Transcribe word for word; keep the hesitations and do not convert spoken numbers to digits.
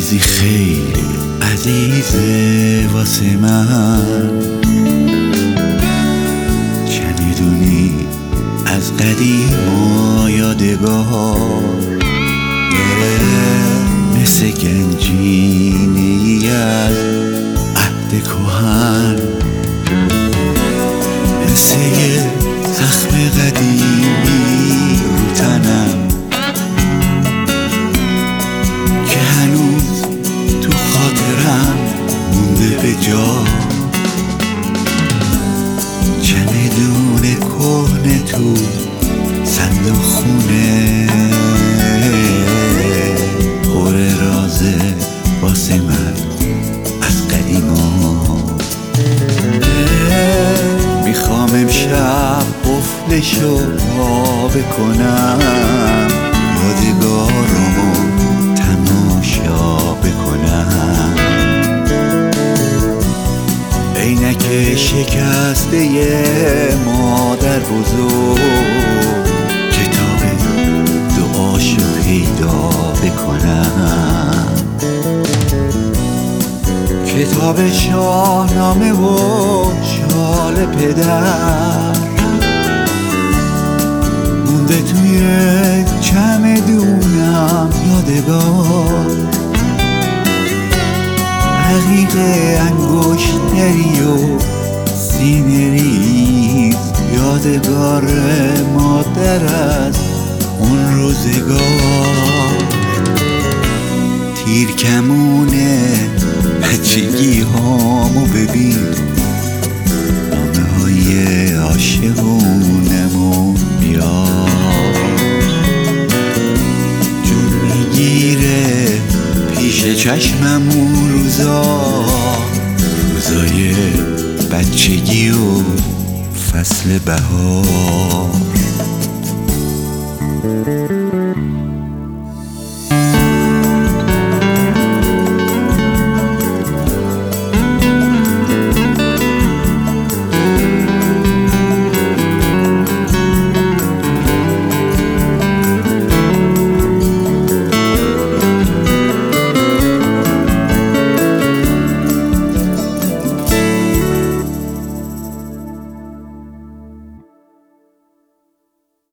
چیزی خیلی عزیزه واسه من، چمدونی از قدیم و یادگار، مثل گنجینه‌ای از عهد کهن، مثل یه زخم قدیمی رو تنم که هنوز تو خاطرم مونده به جا. چمدون کهنه تو صندوق خونه، پر رازه واسه من از قدیما. میخوام امشب قفلشو وا بکنم، یادگارمو تماشا بکنم. عینک شکسته مادر بزرگ، کتاب دعاشو پیدا بکنم، کتاب شاهنامه و شال پدر مونده توی چمدونم یادگار. رقیق انگشتری و سینه ریز، یادگار مادر از اون روزگار. تیر کمونه بچگی هامو ببین، نامه های عاشقونمو میاد، جون میگیره پیش چشمم اون روزا، روزای بچگی و فصل بهار.